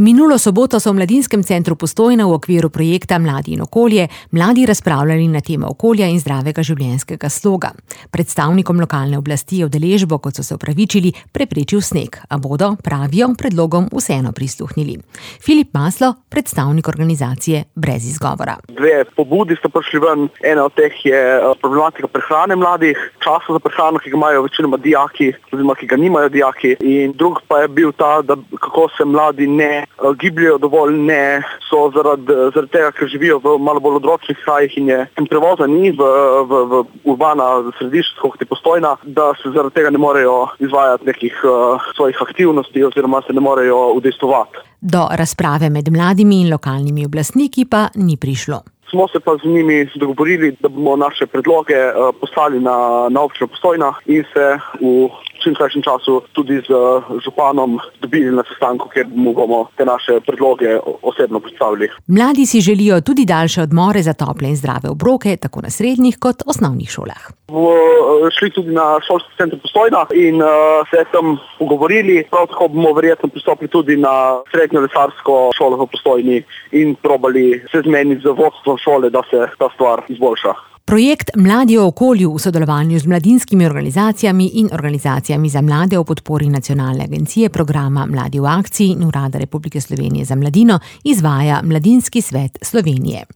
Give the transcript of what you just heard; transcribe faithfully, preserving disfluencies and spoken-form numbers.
Minulo soboto so v Mladinskem centru Postojna v okviru projekta Mladi in okolje mladi razpravljali na temo okolja in zdravega življenjskega sloga. Predstavnikom lokalne oblasti je udeležbo, kot so se opravičili, preprečil sneg, a bodo, pravijo, predlogom vseeno prisluhnili. Filip Maslo, predstavnik organizacije Brez izgovora. Dve pobudi sta prišli ven. Ena od teh je problematika prehrane mladih, časa za prehrano, ki ga imajo večinoma dijaki, oziroma ki ga nimajo dijaki. In drug pa je bil ta, da kako se mladi ne gibljajo dovolj, ne so zaradi, zaradi tega, ker živijo v malo bolj odročnih krajih in je in prevoza ni v, v, v urbana središča, kot je Postojna, da se zaradi tega ne morejo izvajati nekih uh, svojih aktivnosti oziroma se ne morejo udejstvovati. Do razprave med mladimi in lokalnimi oblastniki pa ni prišlo. Smo se pa z njimi dogovorili, da bomo naše predloge uh, poslali na, na občino Postojna in se v čim krajšem času tudi z županom dobili na sestanku, kjer mu bomo te naše predloge osebno predstavili. Mladi si želijo tudi daljše odmore za tople in zdrave obroke, tako na srednjih kot osnovnih šolah. Bomo šli tudi na šolski center Postojna in uh, se tam pogovorili. Prav tako bomo verjetno pristopili tudi na srednjo lesarsko šolo v Postojni in probali se zmeniti z vodstvom šole, da se ta stvar izboljša. Projekt Mladi o okolju v sodelovanju z mladinskimi organizacijami in organizacijami za mlade o podpori Nacionalne agencije programa Mladi v akciji in Urada Republike Slovenije za mladino izvaja Mladinski svet Slovenije.